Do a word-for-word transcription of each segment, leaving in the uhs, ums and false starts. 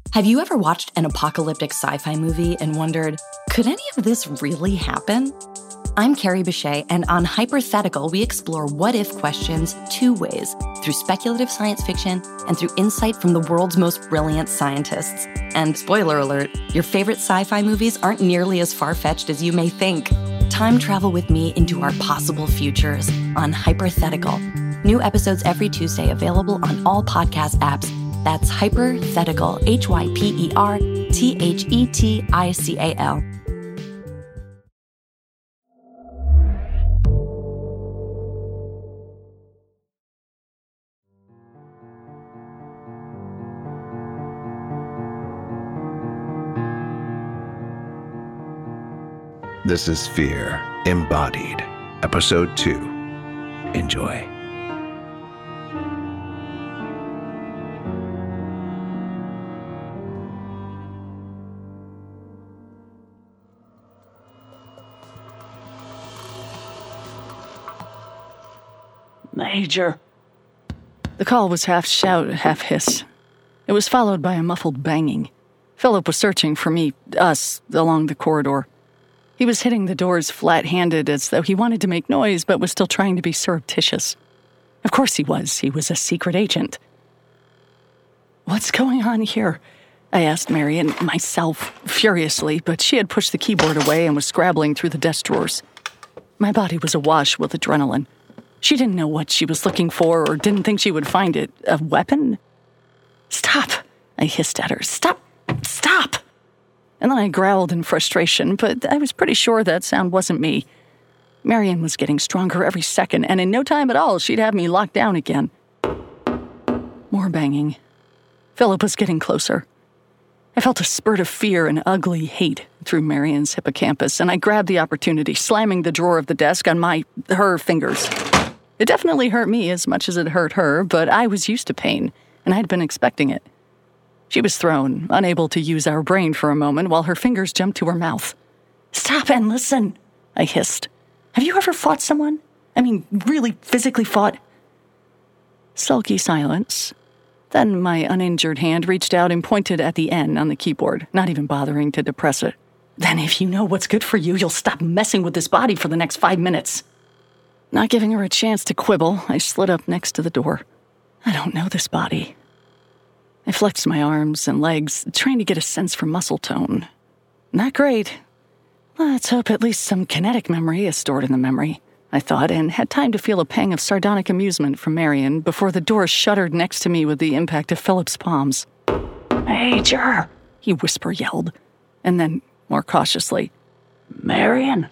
Have you ever watched an apocalyptic sci-fi movie and wondered, could any of this really happen? I'm Carrie Bechet, and on Hypothetical, we explore what-if questions two ways, through speculative science fiction and through insight from the world's most brilliant scientists. And spoiler alert, your favorite sci-fi movies aren't nearly as far-fetched as you may think. Time travel with me into our possible futures on Hypothetical. New episodes every Tuesday available on all podcast apps. That's Hypothetical, H Y P E R T H E T I C A L. This is Fear Embodied, Episode two. Enjoy. Major. The call was half shout, half hiss. It was followed by a muffled banging. Philip was searching for me, us, along the corridor. He was hitting the doors flat-handed as though he wanted to make noise but was still trying to be surreptitious. Of course he was. He was a secret agent. "What's going on here?" I asked Marion, myself, furiously, but she had pushed the keyboard away and was scrabbling through the desk drawers. My body was awash with adrenaline. She didn't know what she was looking for or didn't think she would find it. A weapon? "Stop!" I hissed at her. "Stop! Stop!" And then I growled in frustration, but I was pretty sure that sound wasn't me. Marion was getting stronger every second, and in no time at all, she'd have me locked down again. More banging. Philip was getting closer. I felt a spurt of fear and ugly hate through Marion's hippocampus, and I grabbed the opportunity, slamming the drawer of the desk on my, her fingers. It definitely hurt me as much as it hurt her, but I was used to pain, and I'd been expecting it. She was thrown, unable to use our brain for a moment, while her fingers jumped to her mouth. "Stop and listen," I hissed. "Have you ever fought someone? I mean, really physically fought?" Sulky silence. Then my uninjured hand reached out and pointed at the N on the keyboard, not even bothering to depress it. "Then if you know what's good for you, you'll stop messing with this body for the next five minutes. Not giving her a chance to quibble, I slid up next to the door. I don't know this body. I flexed my arms and legs, trying to get a sense for muscle tone. Not great. Let's hope at least some kinetic memory is stored in the memory, I thought, and had time to feel a pang of sardonic amusement from Marion before the door shuddered next to me with the impact of Philip's palms. "Major," he whisper yelled, and then, more cautiously, "Marion."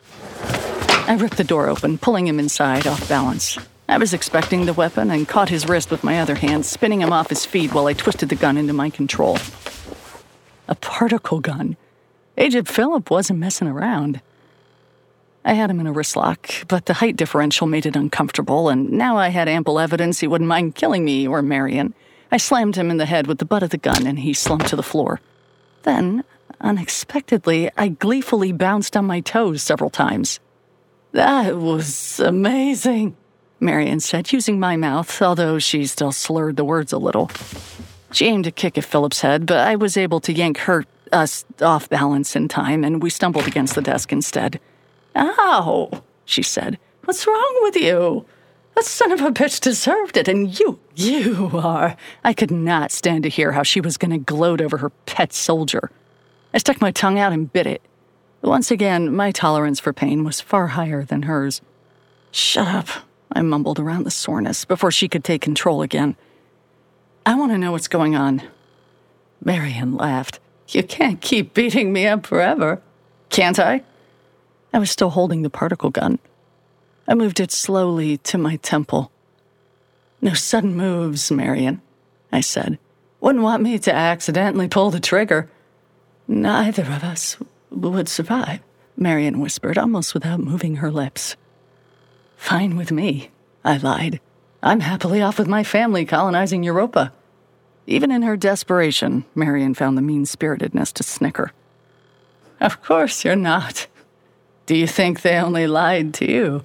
I ripped the door open, pulling him inside, off balance. I was expecting the weapon and caught his wrist with my other hand, spinning him off his feet while I twisted the gun into my control. A particle gun. Agent Philip wasn't messing around. I had him in a wrist lock, but the height differential made it uncomfortable, and now I had ample evidence he wouldn't mind killing me or Marion. I slammed him in the head with the butt of the gun, and he slumped to the floor. Then, unexpectedly, I gleefully bounced on my toes several times. "That was amazing," Marion said, using my mouth, although she still slurred the words a little. She aimed a kick at Philip's head, but I was able to yank her, us, off balance in time, and we stumbled against the desk instead. "Ow," she said. "What's wrong with you? That son of a bitch deserved it, and you, you are..." I could not stand to hear how she was going to gloat over her pet soldier. I stuck my tongue out and bit it. Once again, my tolerance for pain was far higher than hers. "Shut up," I mumbled around the soreness before she could take control again. "I want to know what's going on." Marion laughed. "You can't keep beating me up forever." "Can't I?" I was still holding the particle gun. I moved it slowly to my temple. "No sudden moves, Marion," I said. "Wouldn't want me to accidentally pull the trigger." "Neither of us would survive," Marion whispered, almost without moving her lips. "Fine with me," I lied. "I'm happily off with my family colonizing Europa." Even in her desperation, Marion found the mean-spiritedness to snicker. "Of course you're not. Do you think they only lied to you?"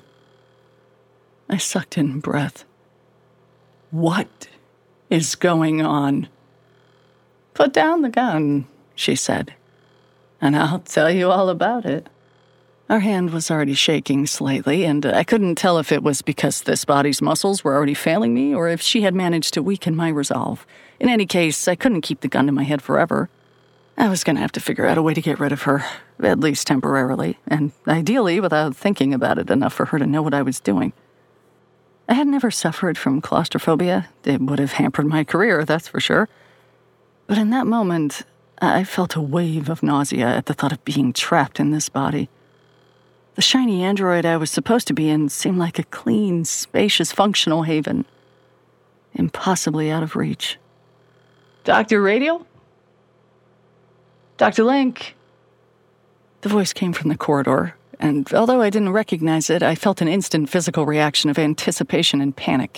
I sucked in breath. What is going on? "Put down the gun," she said, "and I'll tell you all about it." Our hand was already shaking slightly, and I couldn't tell if it was because this body's muscles were already failing me or if she had managed to weaken my resolve. In any case, I couldn't keep the gun to my head forever. I was going to have to figure out a way to get rid of her, at least temporarily, and ideally without thinking about it enough for her to know what I was doing. I had never suffered from claustrophobia. It would have hampered my career, that's for sure. But in that moment, I felt a wave of nausea at the thought of being trapped in this body. The shiny android I was supposed to be in seemed like a clean, spacious, functional haven. Impossibly out of reach. "Doctor Radial? Doctor Link?" The voice came from the corridor, and although I didn't recognize it, I felt an instant physical reaction of anticipation and panic.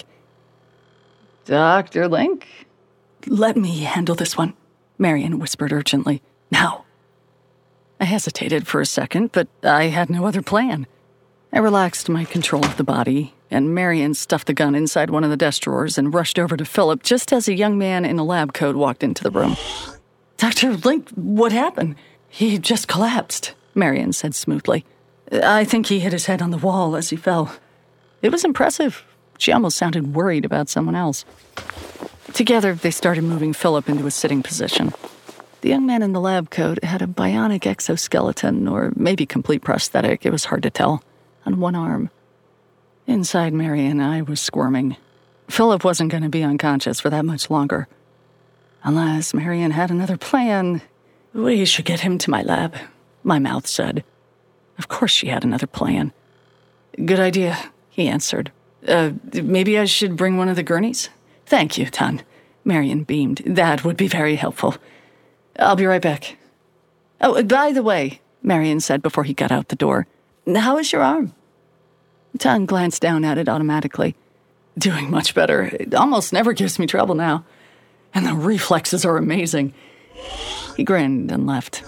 "Doctor Link?" "Let me handle this one," Marion whispered urgently. "Now." I hesitated for a second, but I had no other plan. I relaxed my control of the body, and Marion stuffed the gun inside one of the desk drawers and rushed over to Philip just as a young man in a lab coat walked into the room. "Doctor Link, what happened?" "He just collapsed," Marion said smoothly. "I think he hit his head on the wall as he fell." It was impressive. She almost sounded worried about someone else. Together, they started moving Philip into a sitting position. The young man in the lab coat had a bionic exoskeleton, or maybe complete prosthetic, it was hard to tell, on one arm. Inside Marion, I was squirming. Philip wasn't going to be unconscious for that much longer. Unless Marion had another plan. "We should get him to my lab," my mouth said. Of course she had another plan. "Good idea," he answered. Uh, maybe I should bring one of the gurneys?" "Thank you, Tan." Marion beamed. "That would be very helpful. I'll be right back." "Oh, by the way," Marion said before he got out the door, "how is your arm?" Tan glanced down at it automatically. "Doing much better. It almost never gives me trouble now. And the reflexes are amazing." He grinned and left.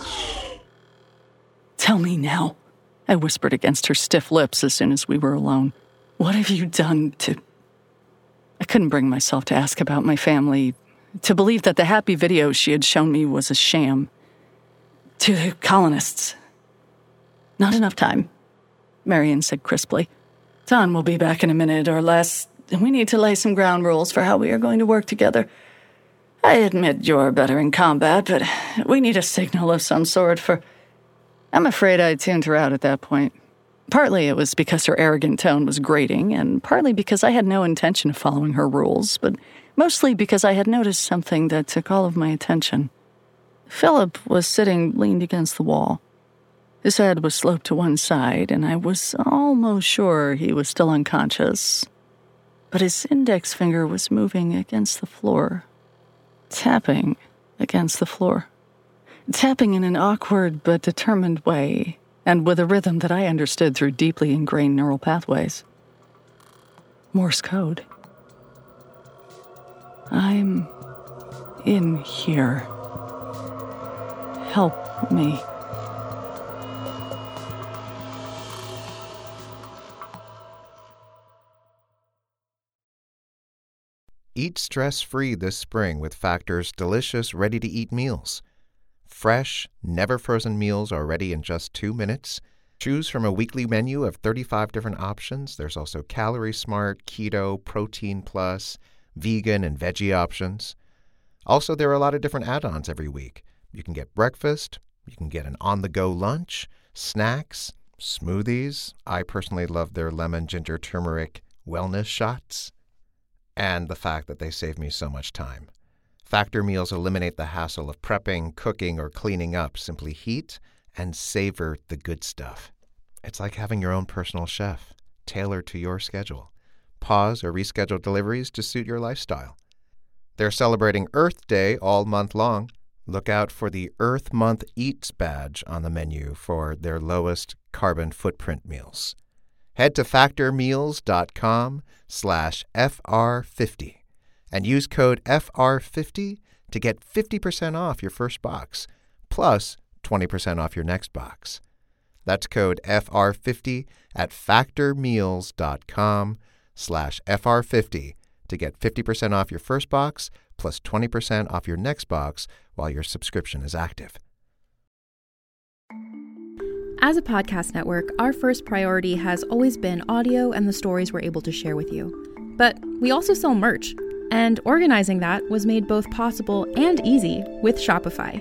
"Tell me now," I whispered against her stiff lips as soon as we were alone. "What have you done to—" I couldn't bring myself to ask about my family, to believe that the happy video she had shown me was a sham. "To the colonists." "Not enough time," Marion said crisply. "Tan will be back in a minute or less. We need to lay some ground rules for how we are going to work together. I admit you're better in combat, but we need a signal of some sort for—" I'm afraid I tuned her out at that point. Partly it was because her arrogant tone was grating, and partly because I had no intention of following her rules, but mostly because I had noticed something that took all of my attention. Philip was sitting leaned against the wall. His head was sloped to one side, and I was almost sure he was still unconscious. But his index finger was moving against the floor. Tapping against the floor. Tapping in an awkward but determined way, and with a rhythm that I understood through deeply ingrained neural pathways. Morse code. "I'm in here. Help me." Eat stress-free this spring with Factor's delicious, ready-to-eat meals. Fresh, never-frozen meals are ready in just two minutes. Choose from a weekly menu of thirty-five different options. There's also Calorie Smart, Keto, Protein Plus, vegan, and veggie options. Also, there are a lot of different add-ons every week. You can get breakfast, you can get an on-the-go lunch, snacks, smoothies. I personally love their lemon, ginger, turmeric wellness shots. And the fact that they save me so much time. Factor meals eliminate the hassle of prepping, cooking, or cleaning up. Simply heat and savor the good stuff. It's like having your own personal chef, tailored to your schedule. Pause or reschedule deliveries to suit your lifestyle. They're celebrating Earth Day all month long. Look out for the Earth Month Eats badge on the menu for their lowest carbon footprint meals. Head to factormeals.com slash FR50 and use code F R fifty to get fifty percent off your first box, plus twenty percent off your next box. That's code F R fifty at factormeals.com slash FR50 to get fifty percent off your first box, plus twenty percent off your next box while your subscription is active. As a podcast network, our first priority has always been audio and the stories we're able to share with you. But we also sell merch, and organizing that was made both possible and easy with Shopify.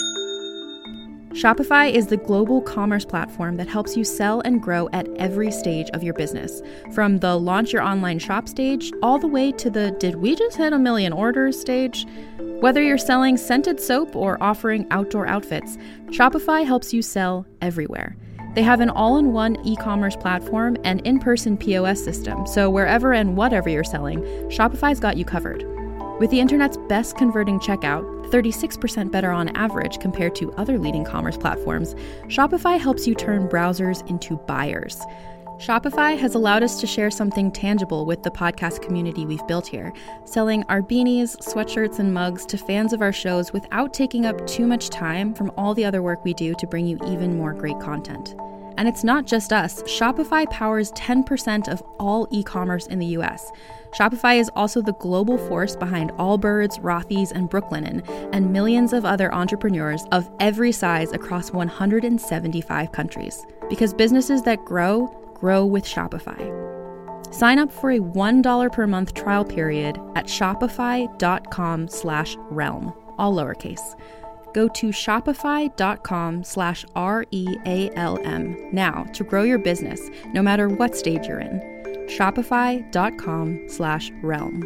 Shopify is the global commerce platform that helps you sell and grow at every stage of your business, from the launch your online shop stage all the way to the did we just hit a million orders stage. Whether you're selling scented soap or offering outdoor outfits, Shopify helps you sell everywhere. They have an all-in-one e-commerce platform and in-person P O S system, so wherever and whatever you're selling, Shopify's got you covered. With the internet's best converting checkout, thirty-six percent better on average compared to other leading commerce platforms, Shopify helps you turn browsers into buyers. Shopify has allowed us to share something tangible with the podcast community we've built here, selling our beanies, sweatshirts, and mugs to fans of our shows without taking up too much time from all the other work we do to bring you even more great content. And it's not just us. Shopify powers ten percent of all e-commerce in the U S. Shopify is also the global force behind Allbirds, Rothy's, and Brooklinen, and millions of other entrepreneurs of every size across one hundred seventy-five countries. Because businesses that grow, grow with Shopify. Sign up for a one dollar per month trial period at shopify.com slash realm, all lowercase. Go to shopify.com slash R-E-A-L-M now to grow your business, no matter what stage you're in. Shopify.com slash realm.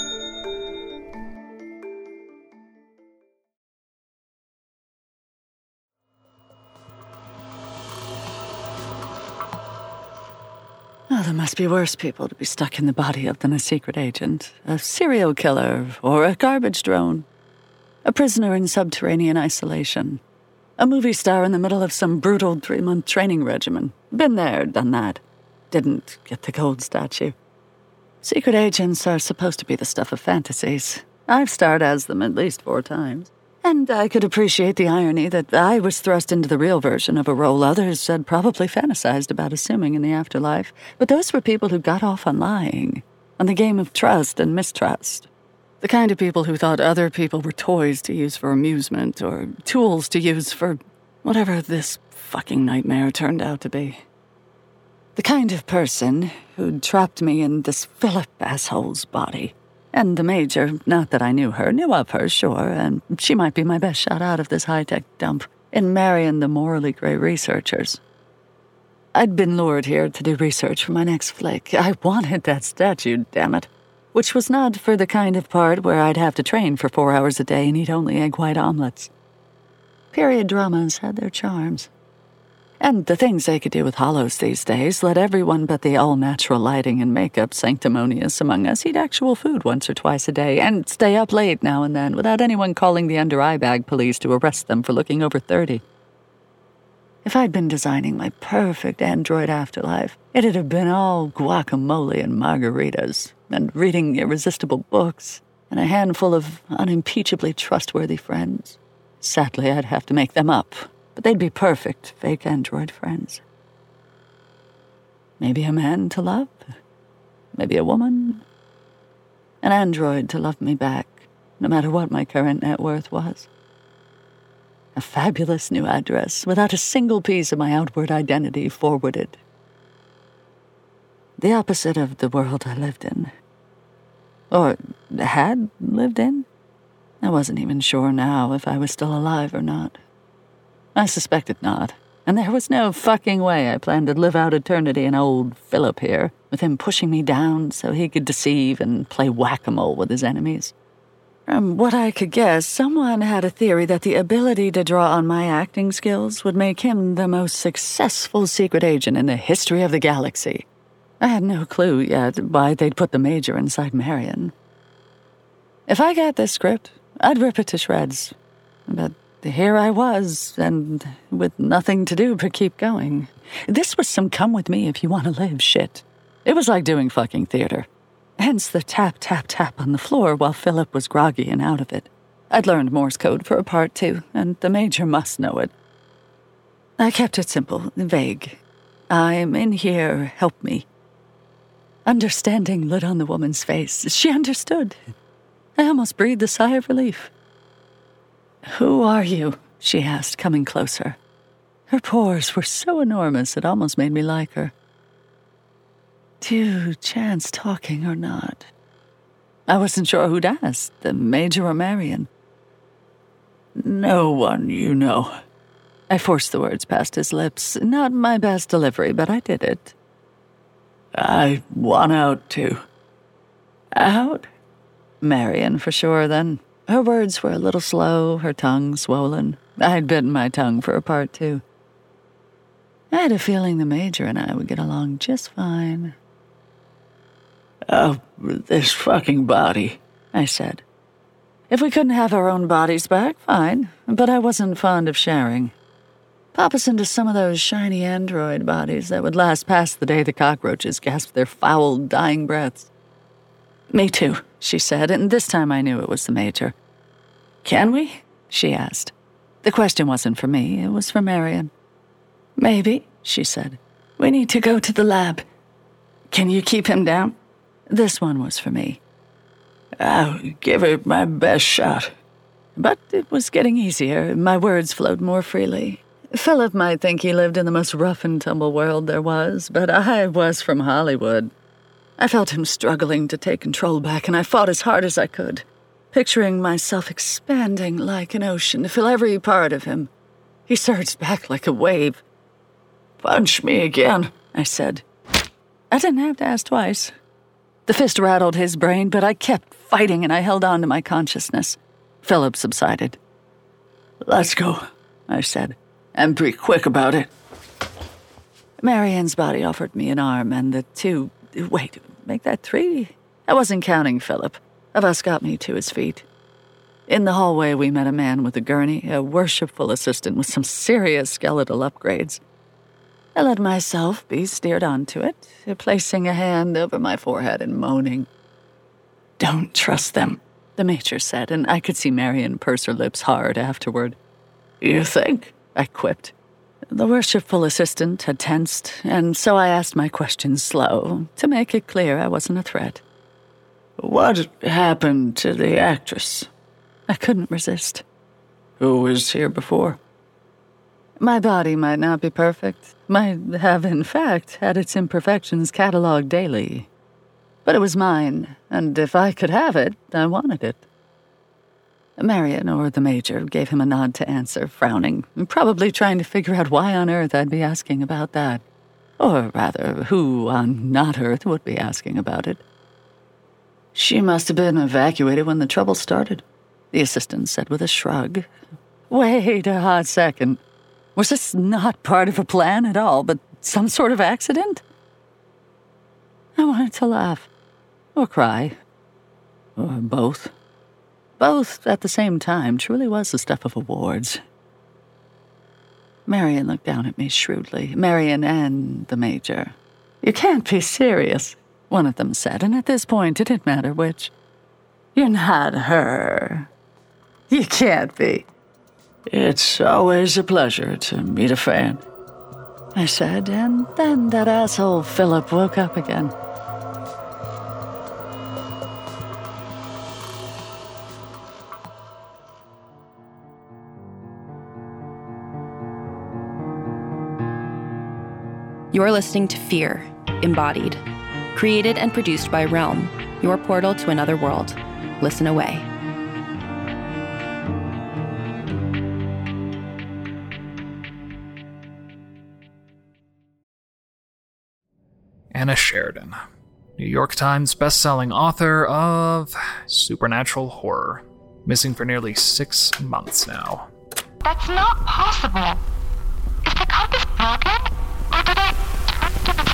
Oh, there must be worse people to be stuck in the body of than a secret agent, a serial killer, or a garbage drone. A prisoner in subterranean isolation. A movie star in the middle of some brutal three-month training regimen. Been there, done that. Didn't get the gold statue. Secret agents are supposed to be the stuff of fantasies. I've starred as them at least four times. And I could appreciate the irony that I was thrust into the real version of a role others had probably fantasized about assuming in the afterlife. But those were people who got off on lying, on the game of trust and mistrust. The kind of people who thought other people were toys to use for amusement or tools to use for whatever this fucking nightmare turned out to be. The kind of person who'd trapped me in this Philip asshole's body. And the Major, not that I knew her, knew of her, sure, and she might be my best shot out of this high-tech dump in marrying the morally gray researchers. I'd been lured here to do research for my next flick. I wanted that statue, damn it. Which was not for the kind of part where I'd have to train for four hours a day and eat only egg-white omelets. Period dramas had their charms. And the things they could do with hollows these days let everyone but the all-natural lighting and makeup sanctimonious among us eat actual food once or twice a day and stay up late now and then without anyone calling the under-eye bag police to arrest them for looking over thirty. If I'd been designing my perfect android afterlife, it'd have been all guacamole and margaritas, and reading irresistible books, and a handful of unimpeachably trustworthy friends. Sadly, I'd have to make them up, but they'd be perfect fake android friends. Maybe a man to love, maybe a woman, an android to love me back, no matter what my current net worth was. A fabulous new address without a single piece of my outward identity forwarded. The opposite of the world I lived in. Or had lived in? I wasn't even sure now if I was still alive or not. I suspected not, and there was no fucking way I planned to live out eternity in old Philip here, with him pushing me down so he could deceive and play whack-a-mole with his enemies. From what I could guess, someone had a theory that the ability to draw on my acting skills would make him the most successful secret agent in the history of the galaxy. I had no clue yet why they'd put the Major inside Marion. If I got this script, I'd rip it to shreds. But here I was, and with nothing to do but keep going. This was some come-with-me-if-you-want-to-live shit. It was like doing fucking theater. Hence the tap, tap, tap on the floor while Philip was groggy and out of it. I'd learned Morse code for a part, too, and the Major must know it. I kept it simple, vague. I'm in here, help me. Understanding lit on the woman's face. She understood. I almost breathed a sigh of relief. "Who are you?" she asked, coming closer. Her pores were so enormous it almost made me like her. "Do you chance talking or not?" I wasn't sure who'd asked, the Major or Marion. "No one you know." I forced the words past his lips. Not my best delivery, but I did it. "I want out, too." "Out?" Marion, for sure, then. Her words were a little slow, her tongue swollen. I'd bitten my tongue for a part, too. I had a feeling the Major and I would get along just fine. "Oh, this fucking body," I said. If we couldn't have our own bodies back, fine, but I wasn't fond of sharing. Pop us into some of those shiny android bodies that would last past the day the cockroaches gasped their foul, dying breaths. "Me too," she said, and this time I knew it was the Major. "Can we?" she asked. The question wasn't for me, it was for Marion. "Maybe," she said. "We need to go to the lab. Can you keep him down?" This one was for me. "I'll give it my best shot." But it was getting easier. My words flowed more freely. Philip might think he lived in the most rough-and-tumble world there was, but I was from Hollywood. I felt him struggling to take control back, and I fought as hard as I could, picturing myself expanding like an ocean to fill every part of him. He surged back like a wave. "Punch me again," I said. I didn't have to ask twice. The fist rattled his brain, but I kept fighting and I held on to my consciousness. Philip subsided. "Let's go," I said, "and be quick about it." Marion's body offered me an arm, and the two... Wait, make that three? I wasn't counting Philip. Of us got me to his feet. In the hallway, we met a man with a gurney, a worshipful assistant with some serious skeletal upgrades. I let myself be steered onto it, placing a hand over my forehead and moaning. "Don't trust them," the Major said, and I could see Marion purse her lips hard afterward. "You think?" I quipped. The worshipful assistant had tensed, and so I asked my questions slow, to make it clear I wasn't a threat. "What happened to the actress?" I couldn't resist. "Who was here before?" My body might not be perfect, might have, in fact, had its imperfections catalogued daily. But it was mine, and if I could have it, I wanted it. Marion, or the Major, gave him a nod to answer, frowning, probably trying to figure out why on earth I'd be asking about that. Or rather, who on not Earth would be asking about it. "She must have been evacuated when the trouble started," the assistant said with a shrug. Wait a hot second. Was this not part of a plan at all, but some sort of accident? I wanted to laugh. Or cry. Or both. Both at the same time truly was the stuff of awards. Marion looked down at me shrewdly. Marion and the Major. "You can't be serious," one of them said, and at this point it didn't matter which. "You're not her. You can't be." "It's always a pleasure to meet a fan," I said, and then that asshole Philip woke up again. You're listening to Fear, Embodied, created and produced by Realm, your portal to another world. Listen away. Anna Sheridan, New York Times bestselling author of supernatural horror, missing for nearly six months now. That's not possible. Is the compass broken, or did I turn to the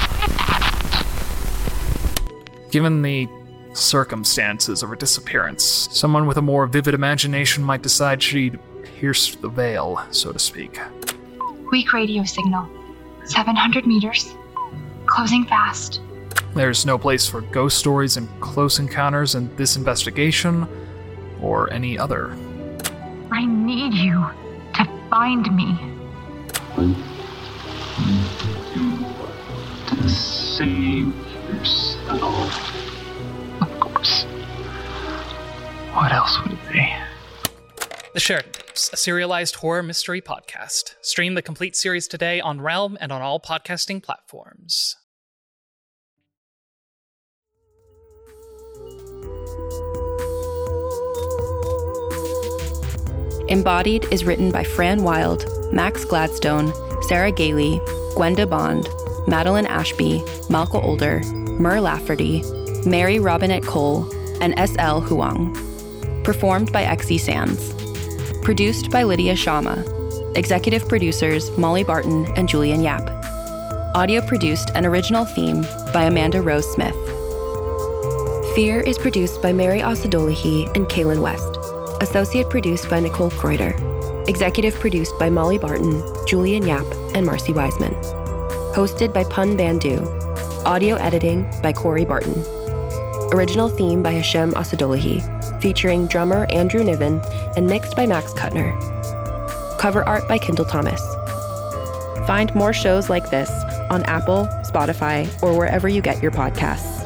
side? Given the circumstances of her disappearance, someone with a more vivid imagination might decide she'd pierced the veil, so to speak. Weak radio signal. seven hundred meters. Closing fast. There's no place for ghost stories and close encounters in this investigation, or any other. I need you to find me. To save yourself. Of course. What else would it be? The Sheridan Tapes, a serialized horror mystery podcast. Stream the complete series today on Realm and on all podcasting platforms. Embodied is written by Fran Wild, Max Gladstone, Sarah Gailey, Gwenda Bond, Madeline Ashby, Malka Older, Mur Lafferty, Mary Robinette Cole, and S L Huang. Performed by X E Sands. Produced by Lydia Shama. Executive producers Molly Barton and Julian Yap. Audio produced and original theme by Amanda Rose Smith. Fear is produced by Mary Osadolahi and Kaylin West. Associate produced by Nicole Kreuter. Executive produced by Molly Barton, Julian Yap, and Marcy Wiseman. Hosted by Pun Bandu. Audio editing by Corey Barton. Original theme by Hashem Osadolahi, featuring drummer Andrew Niven and mixed by Max Kuttner. Cover art by Kendall Thomas. Find more shows like this on Apple, Spotify, or wherever you get your podcasts.